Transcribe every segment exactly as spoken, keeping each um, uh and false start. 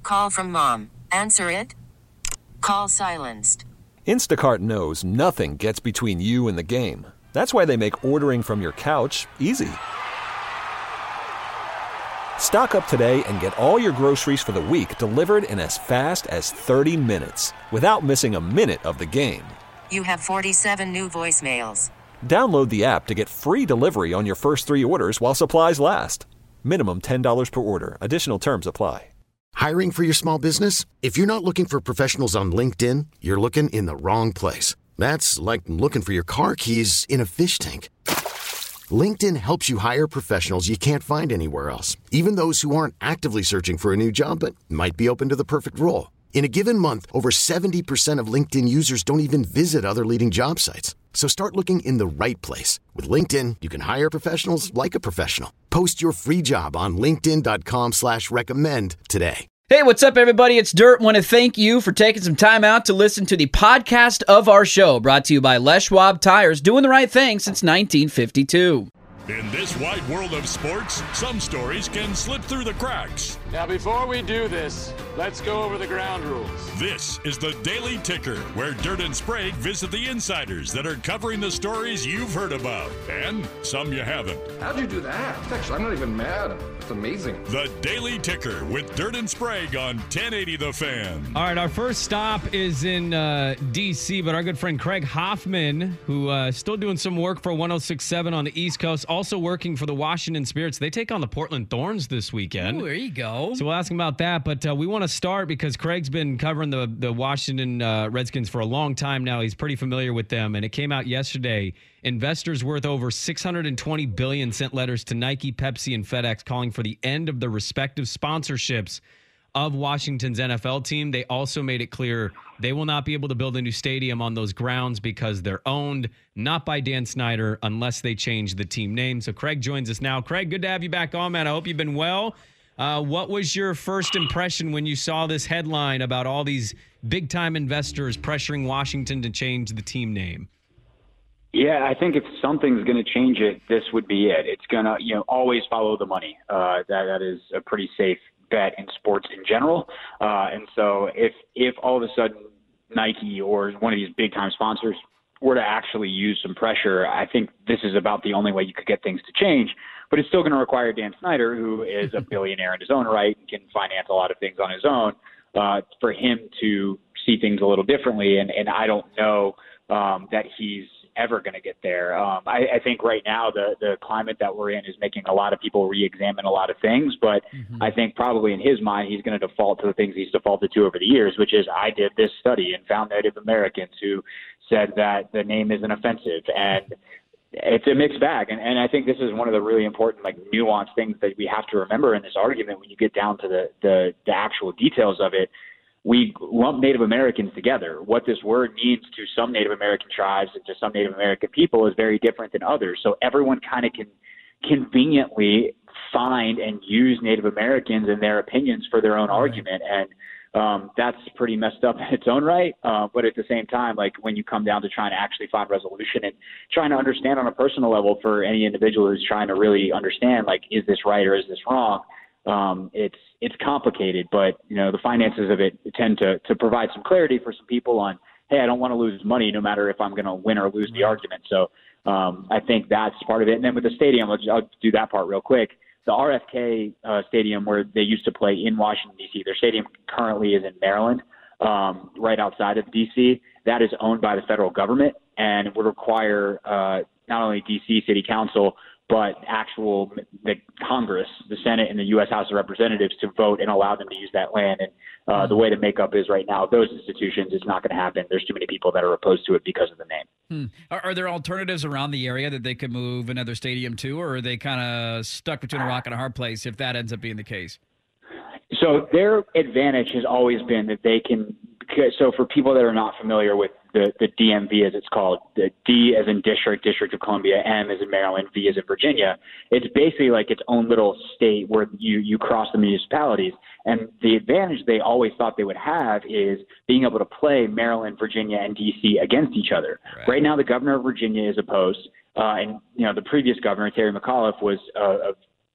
Call from mom. Answer it. Call silenced. Instacart knows nothing gets between you and the game. That's why they make ordering from your couch easy. Stock up today and get all your groceries for the week delivered in as fast as thirty minutes without missing a minute of the game. You have forty-seven new voicemails. Download the app to get free delivery on your first three orders while supplies last. Minimum ten dollars per order. Additional terms apply. Hiring for your small business? If you're not looking for professionals on LinkedIn, you're looking in the wrong place. That's like looking for your car keys in a fish tank. LinkedIn helps you hire professionals you can't find anywhere else, even those who aren't actively searching for a new job but might be open to the perfect role. In a given month, over seventy percent of LinkedIn users don't even visit other leading job sites. So start looking in the right place. With LinkedIn, you can hire professionals like a professional. Post your free job on linkedin.com slash recommend today. Hey, what's up, everybody? It's Dirt. Want to thank you for taking some time out to listen to the podcast of our show, brought to you by Les Schwab Tires, doing the right thing since nineteen fifty-two. In this wide world of sports, some stories can slip through the cracks. Now, before we do this, let's go over the ground rules. This is the Daily Ticker, where Dirt and Sprague visit the insiders that are covering the stories you've heard about, and some you haven't. How'd you do that? Actually, I'm not even mad. It's amazing. The Daily Ticker with Dirt and Sprague on ten eighty The Fan. All right, our first stop is in uh, D C, but our good friend Craig Hoffman, who uh, is still doing some work for one oh six point seven on the East Coast, also working for the Washington Spirits. They take on the Portland Thorns this weekend. Ooh, there you go. So we'll ask him about that, but uh, we want to start because Craig's been covering the, the Washington uh, Redskins for a long time now. He's pretty familiar with them, and it came out yesterday. Investors worth over six hundred twenty billion dollars sent letters to Nike, Pepsi, and FedEx calling for the end of the respective sponsorships of Washington's N F L team. They also made it clear they will not be able to build a new stadium on those grounds because they're owned not by Dan Snyder unless they change the team name. So Craig joins us now. Craig, good to have you back on, man. I hope you've been well. Uh, what was your first impression when you saw this headline about all these big-time investors pressuring Washington to change the team name? Yeah, I think if something's going to change it, this would be it. It's going to, you know, always follow the money. Uh, that that is a pretty safe bet in sports in general. Uh, and so if if all of a sudden Nike or one of these big-time sponsors were to actually use some pressure, I think this is about the only way you could get things to change. But it's still going to require Dan Snyder, who is a billionaire in his own right and can finance a lot of things on his own, uh, for him to see things a little differently. And, and I don't know um, that he's ever going to get there. Um, I, I think right now the, the climate that we're in is making a lot of people re-examine a lot of things, but mm-hmm. I think probably in his mind he's going to default to the things he's defaulted to over the years, which is I did this study and found Native Americans who said that the name isn't offensive, and it's a mixed bag. And, and I think this is one of the really important, like, nuanced things that we have to remember in this argument when you get down to the, the, the actual details of it. We lump Native Americans together. What this word means to some Native American tribes and to some Native American people is very different than others. So everyone kind of can conveniently find and use Native Americans and their opinions for their own right. argument. And um, that's pretty messed up in its own right. Uh, but at the same time, like, when you come down to trying to actually find resolution and trying to understand on a personal level for any individual who's trying to really understand, like, is this right or is this wrong? Um, it's it's complicated, but, you know, the finances of it tend to, to provide some clarity for some people on, hey, I don't want to lose money no matter if I'm going to win or lose the argument. So um, I think that's part of it. And then with the stadium, I'll, I'll do that part real quick. The R F K uh, stadium where they used to play in Washington, D C, their stadium currently is in Maryland, um, right outside of D C. That is owned by the federal government and would require uh, not only D C City Council, but actual the Congress, the Senate, and the U S House of Representatives to vote and allow them to use that land. And uh, the way the makeup is right now, those institutions, it's not going to happen. There's too many people that are opposed to it because of the name. Hmm. Are, are there alternatives around the area that they could move another stadium to, or are they kind of stuck between a rock and a hard place if that ends up being the case? So their advantage has always been that they can – so for people that are not familiar with the, the D M V, as it's called, the D as in District, District of Columbia, M as in Maryland, V as in Virginia, it's basically like its own little state where you, you cross the municipalities. And the advantage they always thought they would have is being able to play Maryland, Virginia, and D C against each other. Right, right now, the governor of Virginia is opposed. Uh, and, you know, the previous governor, Terry McAuliffe, was uh,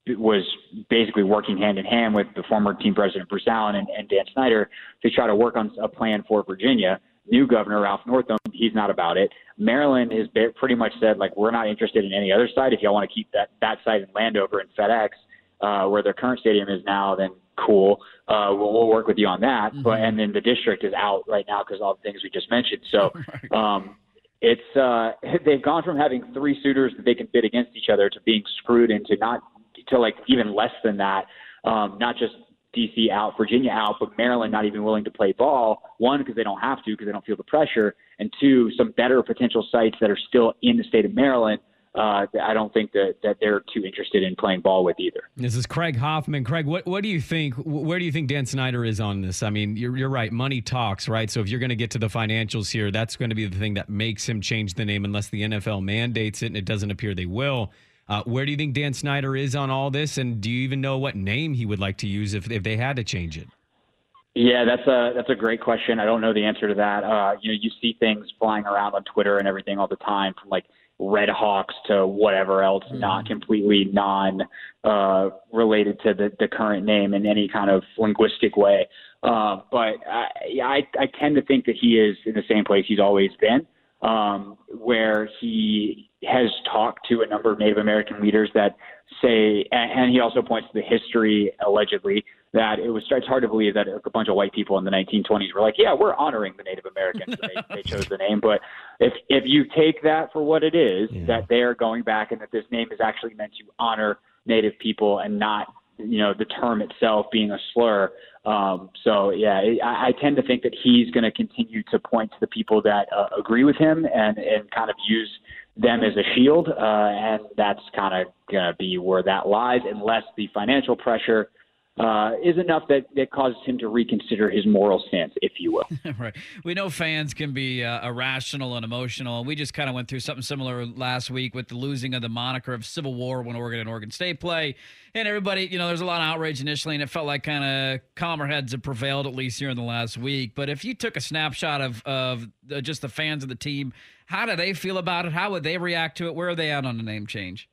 was basically working hand in hand with the former team president Bruce Allen and, and Dan Snyder to try to work on a plan for Virginia. New governor Ralph Northam, he's not about it. Maryland has pretty much said, like, we're not interested in any other site. If y'all want to keep that, that site in Landover and FedEx, uh, where their current stadium is now, then cool. Uh, we'll, we'll work with you on that. Mm-hmm. But and then the district is out right now because all the things we just mentioned. So um, it's uh, they've gone from having three suitors that they can bid against each other to being screwed into not to like even less than that. Um, not just D C out, Virginia out, but Maryland not even willing to play ball. One, because they don't have to, because they don't feel the pressure, and two, some better potential sites that are still in the state of Maryland. Uh, I don't think that, that they're too interested in playing ball with either. This is Craig Hoffman. Craig, what, what do you think? Where do you think Dan Snyder is on this? I mean, you're, you're right. Money talks, right? So if you're going to get to the financials here, that's going to be the thing that makes him change the name unless the N F L mandates it, and it doesn't appear they will. Uh, where do you think Dan Snyder is on all this, and do you even know what name he would like to use if, if they had to change it? Yeah, that's a that's a great question. I don't know the answer to that. Uh, you know, you see things flying around on Twitter and everything all the time, from like Red Hawks to whatever else, mm-hmm. not completely non uh, related to the, the current name in any kind of linguistic way. Uh, but I, I I tend to think that he is in the same place he's always been, um, where he has talked to a number of Native American leaders that say, and, and he also points to the history, allegedly, that it was, it's hard to believe that a bunch of white people in the nineteen twenties were like, yeah, we're honoring the Native Americans. And they, they chose the name. But if if you take that for what it is, yeah. that they are going back and that this name is actually meant to honor Native people and not, you know, the term itself being a slur. Um, so, yeah, I, I tend to think that he's going to continue to point to the people that uh, agree with him and, and kind of use them as a shield. Uh, and that's kind of going to be where that lies, unless the financial pressure Uh, is enough that, that causes him to reconsider his moral stance, if you will. Right. We know fans can be uh, irrational and emotional. We just kind of went through something similar last week with the losing of the moniker of Civil War when Oregon and Oregon State play. And everybody, you know, there's a lot of outrage initially, and it felt like kind of calmer heads have prevailed, at least here in the last week. But if you took a snapshot of, of the, just the fans of the team, how do they feel about it? How would they react to it? Where are they at on the name change?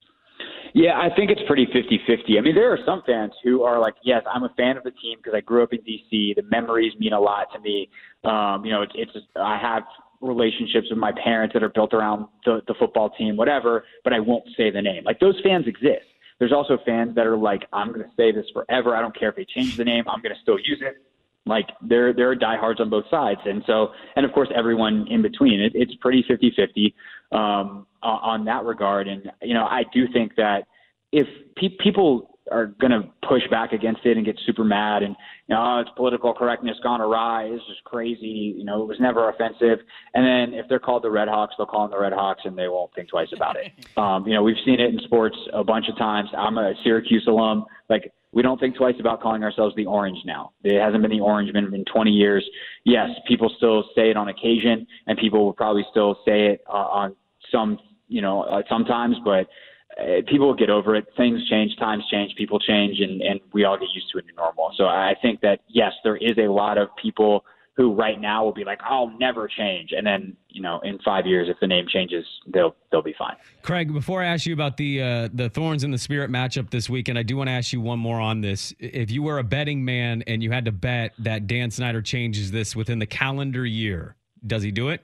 Yeah, I think it's pretty fifty-fifty. I mean, there are some fans who are like, yes, I'm a fan of the team because I grew up in D C. The memories mean a lot to me. Um, you know, it's, it's just, I have relationships with my parents that are built around the, the football team, whatever, but I won't say the name. Like, those fans exist. There's also fans that are like, I'm going to say this forever. I don't care if they change the name. I'm going to still use it. Like, there, there are diehards on both sides. And so, and of course, everyone in between. It, it's pretty fifty-fifty um, on that regard. And, you know, I do think that if pe- people are going to push back against it and get super mad and, you know, oh, it's political correctness gone awry, this is crazy, you know, it was never offensive. And then if they're called the Red Hawks, they'll call them the Red Hawks and they won't think twice about it. Um, you know, we've seen it in sports a bunch of times. I'm a Syracuse alum. Like, we don't think twice about calling ourselves the Orange now. It hasn't been the Orange in, in twenty years. Yes, people still say it on occasion, and people will probably still say it uh, on some, you know, uh, sometimes, but uh, people will get over it. Things change, times change, people change, and, and we all get used to a new normal. So I think that, yes, there is a lot of people who right now will be like, I'll never change. And then, you know, in five years, if the name changes, they'll they'll be fine. Craig, before I ask you about the uh, the Thorns and the Spirit matchup this weekend, I do want to ask you one more on this. If you were a betting man and you had to bet that Dan Snyder changes this within the calendar year, does he do it?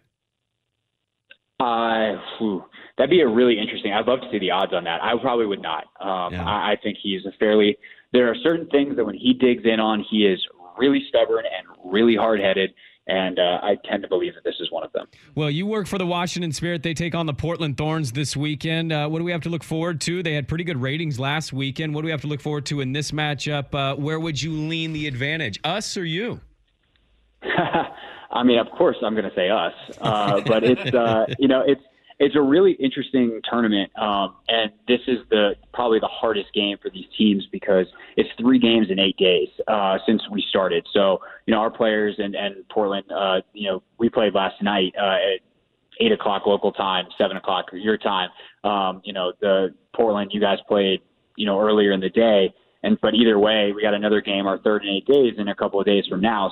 Uh, whew, that'd be a really interesting. I'd love to see the odds on that. I probably would not. Um, yeah. I, I think he's a fairly. There are certain things that when he digs in on, he is really stubborn and really hard-headed, and uh, I tend to believe that this is one of them. Well, you work for the Washington Spirit. They take on the Portland Thorns this weekend. Uh, what do we have to look forward to? They had pretty good ratings last weekend. What do we have to look forward to in this matchup? Uh, where would you lean the advantage, us or you? I mean, of course, I'm going to say us, uh, but it's uh, you know, it's it's a really interesting tournament, um, and this is the probably the hardest game for these teams because it's three games in eight days uh, since we started. So, you know, our players and, and Portland, uh, you know, we played last night uh, at eight o'clock local time, seven o'clock your time. Um, you know, the Portland, you guys played, you know, earlier in the day. And but either way, we got another game, our third in eight days, in a couple of days from now. So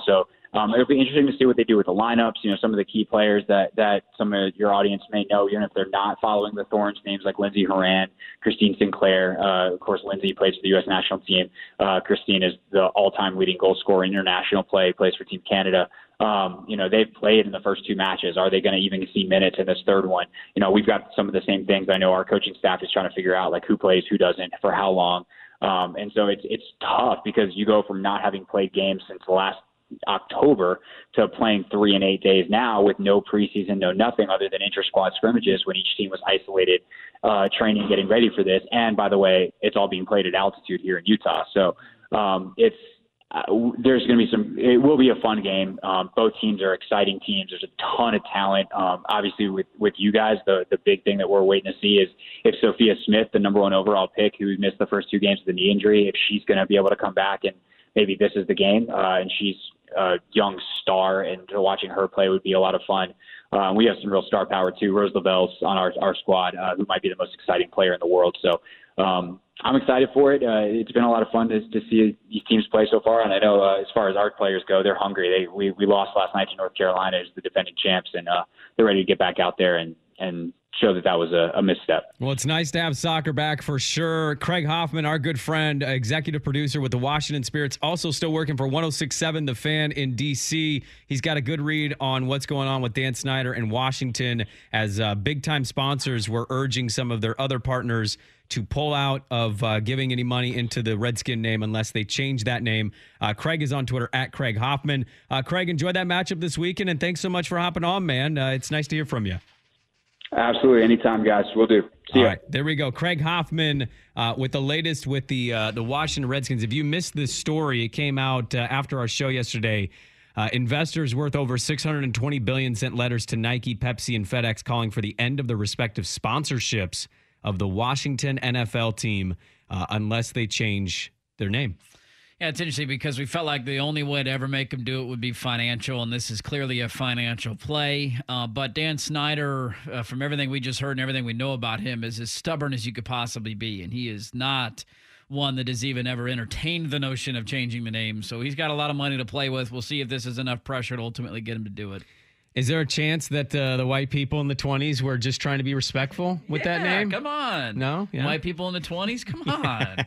um, it'll be interesting to see what they do with the lineups. You know, some of the key players that, that some of your audience may know, even if they're not following the Thorns, names like Lindsey Horan, Christine Sinclair. Uh, of course, Lindsey plays for the U S national team. Uh, Christine is the all-time leading goal scorer in international play, plays for Team Canada. Um, you know, they've played in the first two matches. Are they going to even see minutes in this third one? You know, we've got some of the same things. I know our coaching staff is trying to figure out, like, who plays, who doesn't, for how long. Um, and so it's it's tough because you go from not having played games since last October to playing three and eight days now with no preseason, no nothing other than inter-squad scrimmages when each team was isolated, uh, training, getting ready for this. And, by the way, it's all being played at altitude here in Utah. So um, it's uh, there's going to be some – it will be a fun game. Um, both teams are exciting teams. There's a ton of talent. Um, obviously, with, with you guys, the, the big thing that we're waiting to see is if Sophia Smith, the number one overall pick who missed the first two games with a knee injury, if she's going to be able to come back and maybe this is the game. Uh, and she's a young star, and watching her play would be a lot of fun. Uh, we have some real star power, too. Rose Lavelle's on our, our squad, uh, who might be the most exciting player in the world. So um, I'm excited for it. Uh, it's been a lot of fun to, to see these teams play so far. And I know uh, as far as our players go, they're hungry. They we, we lost last night to North Carolina as the defending champs, and uh, they're ready to get back out there and, and show that that was a, a misstep. Well, it's nice to have soccer back for sure. Craig Hoffman, our good friend, executive producer with the Washington Spirits, also still working for one oh six point seven The Fan in D C. He's got a good read on what's going on with Dan Snyder in Washington as uh, big-time sponsors were urging some of their other partners to pull out of uh, giving any money into the Redskin name unless they change that name. Uh, Craig is on Twitter at Craig Hoffman. Uh, Craig, enjoy that matchup this weekend, and thanks so much for hopping on, man. Uh, it's nice to hear from you. Absolutely. Anytime, guys. We'll do. See All ya. right. There we go. Craig Hoffman uh, with the latest with the uh, the Washington Redskins. If you missed this story, it came out uh, after our show yesterday. Uh, investors worth over six hundred twenty billion dollars sent letters to Nike, Pepsi, and FedEx calling for the end of the respective sponsorships of the Washington N F L team uh, unless they change their name. Yeah, it's interesting because we felt like the only way to ever make them do it would be financial, and this is clearly a financial play. Uh, but Dan Snyder, uh, from everything we just heard and everything we know about him, is as stubborn as you could possibly be, and he is not one that has even ever entertained the notion of changing the name. So he's got a lot of money to play with. We'll see if this is enough pressure to ultimately get him to do it. Is there a chance that uh, the white people in the twenties were just trying to be respectful with yeah, that name? Come on. No? Yeah. White people in the twenties? Come on.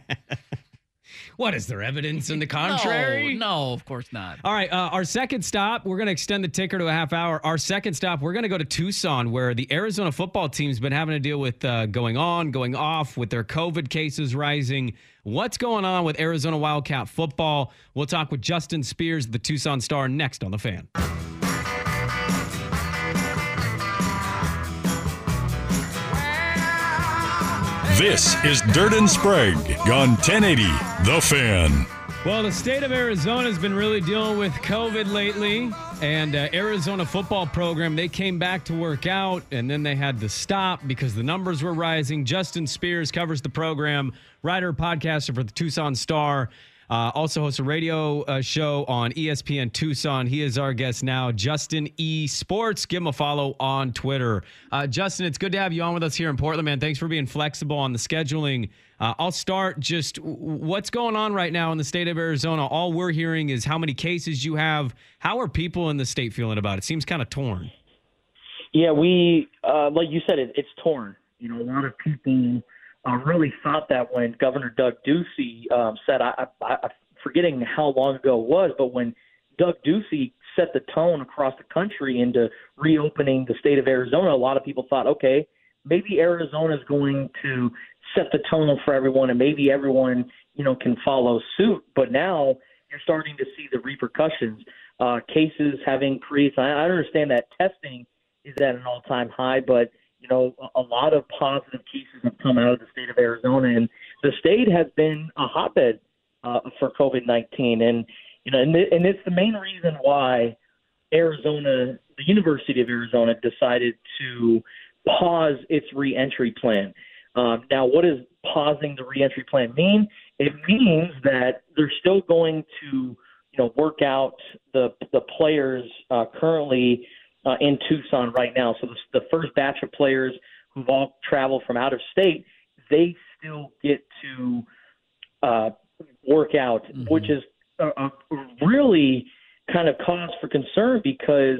What, is there evidence in the contrary? No, no, of course not. All right, uh, our second stop, we're going to extend the ticker to a half hour. Our second stop, we're going to go to Tucson, where the Arizona football team's been having to deal with uh, going on, going off, with their COVID cases rising. What's going on with Arizona Wildcat football? We'll talk with Justin Spears, the Tucson Star, next on The Fan. This is Dirt and Sprague on ten eighty The Fan. Well, the state of Arizona has been really dealing with COVID lately, and uh, Arizona football program, they came back to work out, and then they had to stop because the numbers were rising. Justin Spears covers the program, writer, podcaster for the Tucson Star. Uh, also hosts a radio uh, show on E S P N Tucson. He is our guest now, Justin E. Sports. Give him a follow on Twitter. Uh, Justin, it's good to have you on with us here in Portland, man. Thanks for being flexible on the scheduling. Uh, I'll start just what's going on right now in the state of Arizona. All we're hearing is how many cases you have. How are people in the state feeling about it? Seems kind of torn. Yeah, we, uh, like you said, it, it's torn. You know, a lot of people I really thought that when Governor Doug Ducey um, said, I, I, I'm forgetting how long ago it was, but when Doug Ducey set the tone across the country into reopening the state of Arizona, a lot of people thought, okay, maybe Arizona is going to set the tone for everyone and maybe everyone, you know, can follow suit. But now you're starting to see the repercussions. Uh, cases have increased. I, I understand that testing is at an all-time high, but you know, a lot of positive cases have come out of the state of Arizona, and the state has been a hotbed uh, for COVID nineteen. And, you know, and, th- and it's the main reason why Arizona, the University of Arizona, decided to pause its reentry plan. Um, now, what does pausing the reentry plan mean? It means that they're still going to, you know, work out the the players uh, currently Uh, in Tucson right now. So the, the first batch of players who've all traveled from out of state, they still get to uh, work out, mm-hmm. which is a, a really kind of cause for concern because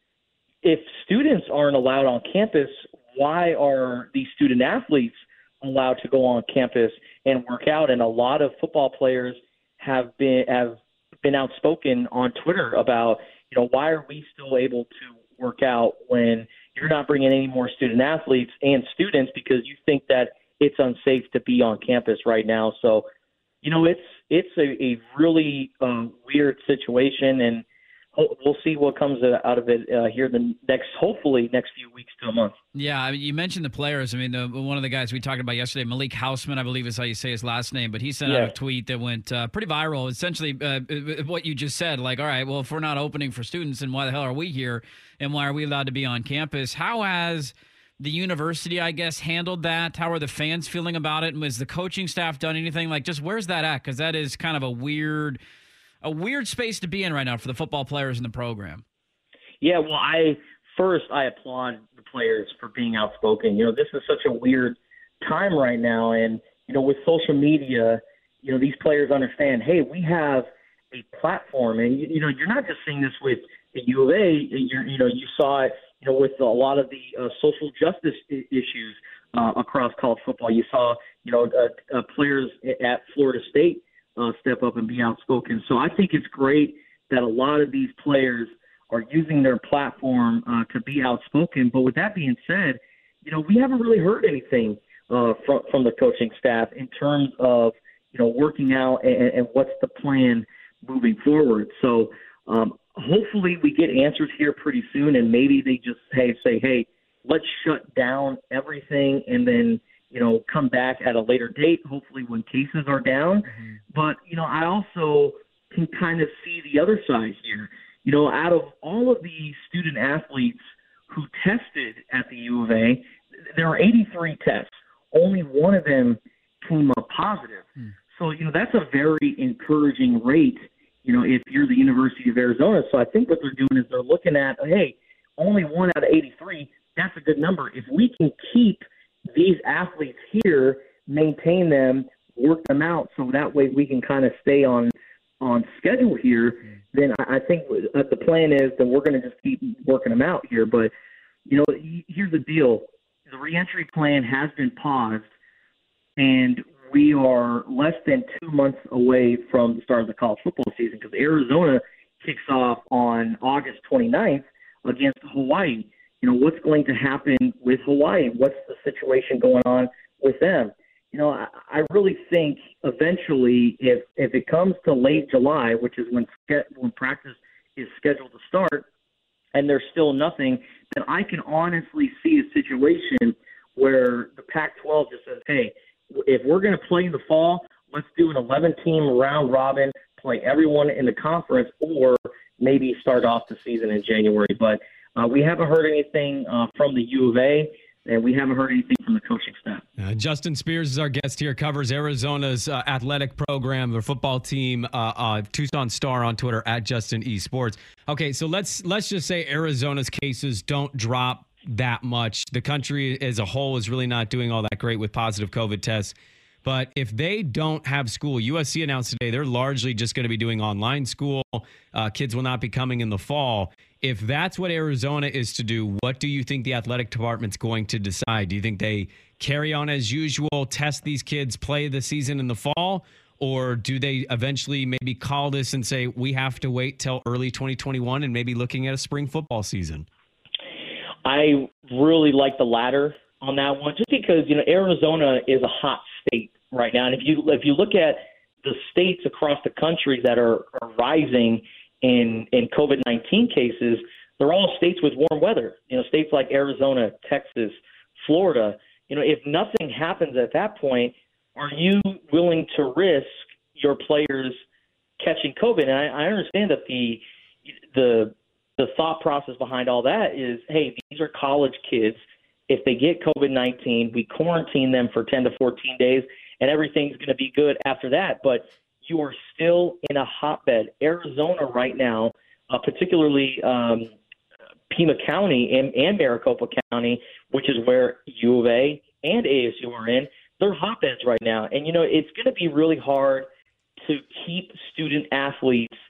if students aren't allowed on campus, why are these student athletes allowed to go on campus and work out? And a lot of football players have been have been outspoken on Twitter about, you know, why are we still able to work out when you're not bringing any more student athletes and students because you think that it's unsafe to be on campus right now. So, you know, it's it's a, a really um, weird situation, and ho- we'll see what comes out of it uh, here the next, hopefully, next few weeks to a month. Yeah, I mean, you mentioned the players. I mean, the, one of the guys we talked about yesterday, Malik Hausman, I believe is how you say his last name, but he sent Yeah. out a tweet that went uh, pretty viral. Essentially, uh, what you just said, like, all right, well, if we're not opening for students, then why the hell are we here, and why are we allowed to be on campus? How has the university, I guess, handled that? How are the fans feeling about it? And has the coaching staff done anything? Like, just where's that at? Because that is kind of a weird, a weird space to be in right now for the football players in the program. Yeah, well, I first I applaud the players for being outspoken. You know, this is such a weird time right now, and you know, with social media, you know, these players understand. Hey, we have a platform, and you, you know, you're not just seeing this with the U of A. You're, you know, you saw it, you know, with a lot of the uh, social justice I- issues uh, across college football. You saw, you know, uh, uh, players at Florida State uh, step up and be outspoken. So I think it's great that a lot of these players are using their platform uh, to be outspoken. But with that being said, you know, we haven't really heard anything uh, from from the coaching staff in terms of, you know, working out and, and what's the plan moving forward. So um, hopefully we get answers here pretty soon, and maybe they just hey say, hey, let's shut down everything and then, you know, come back at a later date, hopefully when cases are down. Mm-hmm. But, you know, I also can kind of see the other side here. You know, out of all of the student athletes who tested at the U of A, there are eighty-three tests. Only one of them came up positive. Mm. So, you know, that's a very encouraging rate, you know, if you're the University of Arizona. So I think what they're doing is they're looking at, hey, only one out of eighty-three, that's a good number. If we can keep these athletes here, maintain them, work them out, so that way we can kind of stay on on schedule here, then I think the plan is that we're going to just keep working them out here. But, you know, here's the deal. The reentry plan has been paused, and we are less than two months away from the start of the college football season because Arizona kicks off on August twenty-ninth against Hawaii. You know, what's going to happen with Hawaii? What's the situation going on with them? You know, I, I really think eventually if if it comes to late July, which is when when practice is scheduled to start, and there's still nothing, then I can honestly see a situation where the Pac twelve just says, hey, if we're going to play in the fall, let's do an eleven-team round robin, play everyone in the conference, or maybe start off the season in January. But uh, we haven't heard anything uh, from the U of A, and we haven't heard anything from the coaching staff. Uh, Justin Spears is our guest here, covers Arizona's uh, athletic program, their football team, uh, uh, Tucson Star on Twitter, at Justin E. Sports. Okay, so let's let's just say Arizona's cases don't drop that much. The country as a whole is really not doing all that great with positive COVID tests. But if they don't have school, U S C announced today they're largely just going to be doing online school. Uh, kids will not be coming in the fall. If that's what Arizona is to do, what do you think the athletic department's going to decide? Do you think they carry on as usual, test these kids, play the season in the fall? Or do they eventually maybe call this and say, we have to wait till early twenty twenty-one and maybe looking at a spring football season? I really like the latter on that one, just because, you know, Arizona is a hot state right now. And if you if you look at the states across the country that are, are rising in in COVID nineteen cases, they're all states with warm weather. You know, states like Arizona, Texas, Florida. You know, if nothing happens at that point, are you willing to risk your players catching COVID? And I, I understand that the the the thought process behind all that is, hey, these are college kids. If they get COVID nineteen, we quarantine them for ten to fourteen days, and everything's going to be good after that. But you are still in a hotbed. Arizona right now, uh, particularly um, Pima County and, and Maricopa County, which is where U of A and A S U are in, they're hotbeds right now. And, you know, it's going to be really hard to keep student athletes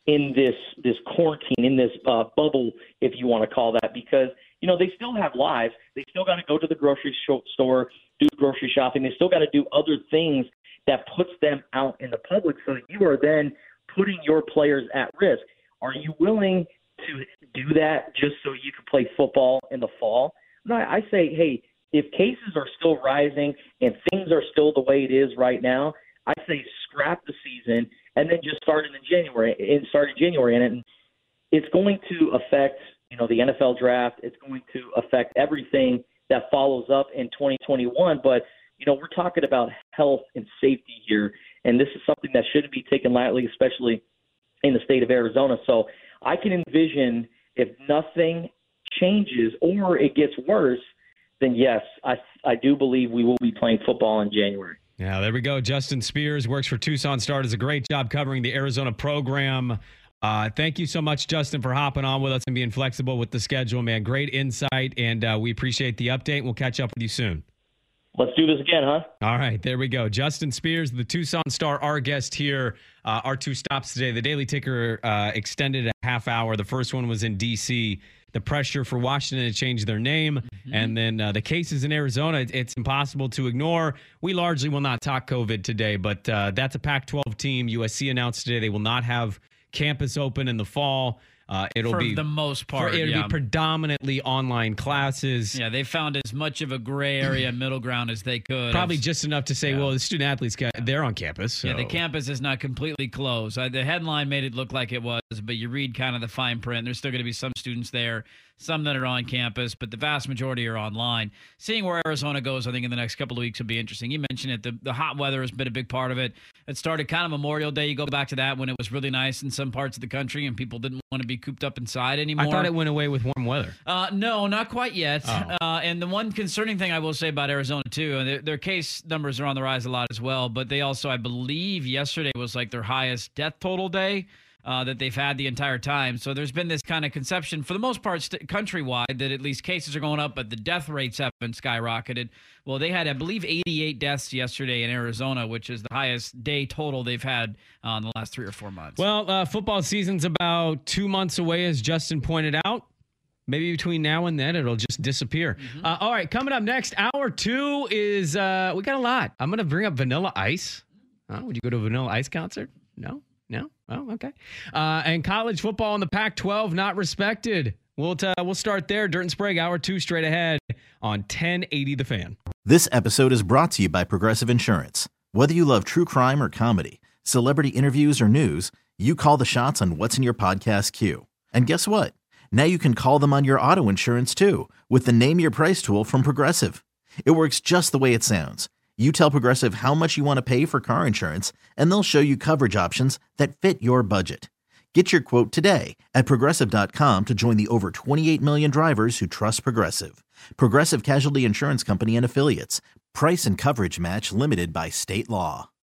in this this quarantine, in this uh, bubble, if you want to call that, because, you know, they still have lives. They still got to go to the grocery store, do grocery shopping. They still got to do other things that puts them out in the public, so that you are then putting your players at risk. Are you willing to do that just so you can play football in the fall? No, I say, hey, if cases are still rising and things are still the way it is right now, I say scrap the season and then just start in January. And start in January, and it's going to affect, you know, the N F L draft. It's going to affect everything that follows up in twenty twenty-one. But you know, we're talking about health and safety here, and this is something that shouldn't be taken lightly, especially in the state of Arizona. So I can envision, if nothing changes or it gets worse, then yes, I I do believe we will be playing football in January. Yeah, there we go. Justin Spears works for Tucson Star, does a great job covering the Arizona program. Uh, thank you so much, Justin, for hopping on with us and being flexible with the schedule, man. Great insight, and uh, we appreciate the update. We'll catch up with you soon. Let's do this again, huh? All right, there we go. Justin Spears, the Tucson Star, our guest here. Uh, our two stops today. The Daily Ticker uh, extended a half hour. The first one was in D C The pressure for Washington to change their name, mm-hmm. and then uh, the cases in Arizona. It, it's impossible to ignore. We largely will not talk COVID today, but uh, that's a Pac twelve team. U S C announced today they will not have campus open in the fall. Uh, it'll for be the most part. For, it'll yeah. be predominantly online classes. Yeah, they found as much of a gray area middle ground as they could. Probably just enough to say, yeah. well, the student athletes got, they're on campus. So. Yeah, the campus is not completely closed. Uh, the headline made it look like it was, but you read kind of the fine print. There's still going to be some students there, some that are on campus, but the vast majority are online. Seeing where Arizona goes, I think, in the next couple of weeks will be interesting. You mentioned it. The, the hot weather has been a big part of it. It started kind of Memorial Day. You go back to that when it was really nice in some parts of the country and people didn't want to be cooped up inside anymore. I thought it went away with warm weather. Uh, no, not quite yet. Oh. Uh, and the one concerning thing I will say about Arizona, too, and their, their case numbers are on the rise a lot as well, but they also, I believe, yesterday was like their highest death total day uh, that they've had the entire time. So there's been this kind of conception, for the most part, st- countrywide, that at least cases are going up, but the death rates haven't skyrocketed. Well, they had, I believe, eighty-eight deaths yesterday in Arizona, which is the highest day total they've had uh, in the last three or four months. Well, uh, football season's about two months away, as Justin pointed out. Maybe between now and then, it'll just disappear. Mm-hmm. Uh, all right, coming up next, hour two is, uh, we got a lot. I'm going to bring up Vanilla Ice. Oh, would you go to a Vanilla Ice concert? No? No? Oh, okay. Uh, and college football in the Pac twelve, not respected. We'll, t- we'll start there. Dirt and Sprague, hour two straight ahead on ten eighty The Fan. This episode is brought to you by Progressive Insurance. Whether you love true crime or comedy, celebrity interviews or news, you call the shots on what's in your podcast queue. And guess what? Now you can call them on your auto insurance too with the Name Your Price tool from Progressive. It works just the way it sounds. You tell Progressive how much you want to pay for car insurance, and they'll show you coverage options that fit your budget. Get your quote today at Progressive dot com to join the over twenty-eight million drivers who trust Progressive. Progressive Casualty Insurance Company and Affiliates. Price and coverage match limited by state law.